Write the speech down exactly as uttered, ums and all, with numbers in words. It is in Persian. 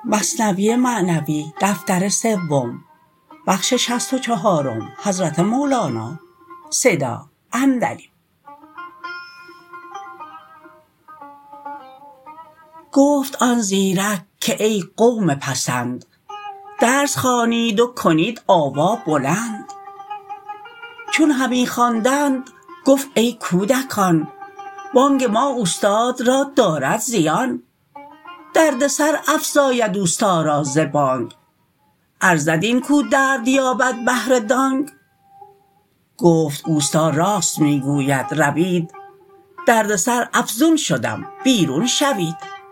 مثنوی معنوی دفتر سوم بخش شصت و چهارم حضرت مولانا صدا عندلیب. گفت آن زیرک که ای قوم پسند، درس خوانید و کنید آوا بلند. چون همی خواندند گفت ای کودکان، بانگ ما اوستاد را دارد زیان. درد سر افزاید اوستا را ز بانگ، ارزد این کو درد یابد بهر دانگ. گفت اوستا راست می گوید روید، درد سر افزون شدم بیرون شوید.